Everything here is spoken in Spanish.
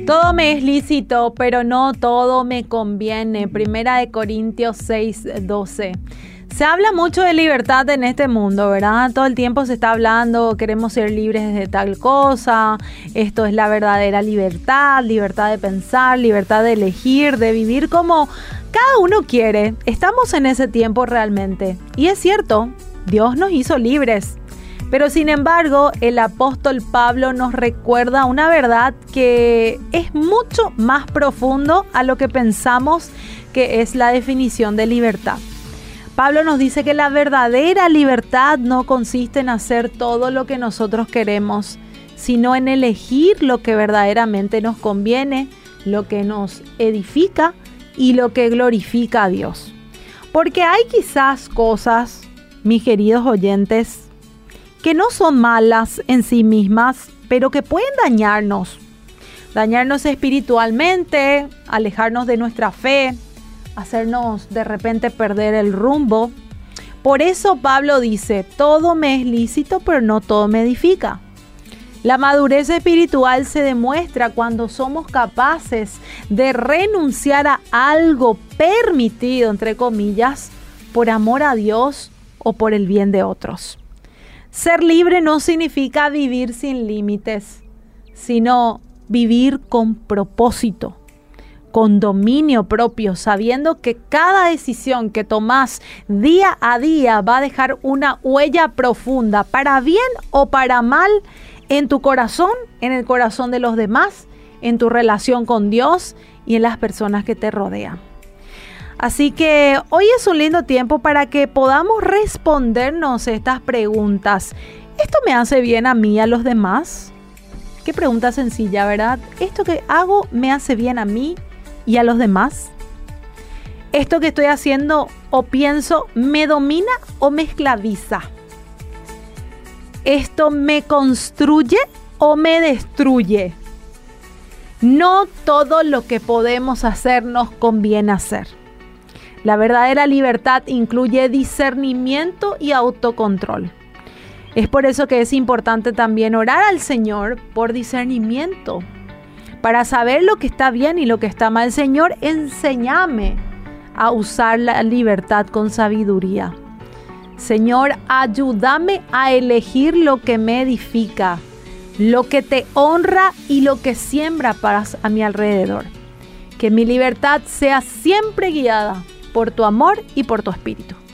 Todo me es lícito, pero no todo me conviene. Primera de Corintios 6:12. Se habla mucho de libertad en este mundo, ¿verdad? Todo el tiempo se está hablando, queremos ser libres de tal cosa, esto es la verdadera libertad, libertad de pensar, libertad de elegir, de vivir como cada uno quiere. Estamos en ese tiempo realmente. Y es cierto, Dios nos hizo libres. Pero sin embargo, el apóstol Pablo nos recuerda una verdad que es mucho más profundo a lo que pensamos que es la definición de libertad. Pablo nos dice que la verdadera libertad no consiste en hacer todo lo que nosotros queremos, sino en elegir lo que verdaderamente nos conviene, lo que nos edifica y lo que glorifica a Dios. Porque hay quizás cosas, mis queridos oyentes, que no son malas en sí mismas, pero que pueden dañarnos espiritualmente, alejarnos de nuestra fe, hacernos de repente perder el rumbo. Por eso Pablo dice, todo me es lícito, pero no todo me edifica. La madurez espiritual se demuestra cuando somos capaces de renunciar a algo permitido, entre comillas, por amor a Dios o por el bien de otros. Ser libre no significa vivir sin límites, sino vivir con propósito, con dominio propio, sabiendo que cada decisión que tomás día a día va a dejar una huella profunda, para bien o para mal, en tu corazón, en el corazón de los demás, en tu relación con Dios y en las personas que te rodean. Así que hoy es un lindo tiempo para que podamos respondernos estas preguntas. ¿Esto me hace bien a mí y a los demás? Qué pregunta sencilla, ¿verdad? ¿Esto que hago me hace bien a mí y a los demás? ¿Esto que estoy haciendo o pienso me domina o me esclaviza? ¿Esto me construye o me destruye? No todo lo que podemos hacer nos conviene hacer. La verdadera libertad incluye discernimiento y autocontrol. Es por eso que es importante también orar al Señor por discernimiento, para saber lo que está bien y lo que está mal. Señor, enséñame a usar la libertad con sabiduría. Señor, ayúdame a elegir lo que me edifica, lo que te honra y lo que siembra paz a mi alrededor. Que mi libertad sea siempre guiada por tu amor y por tu espíritu.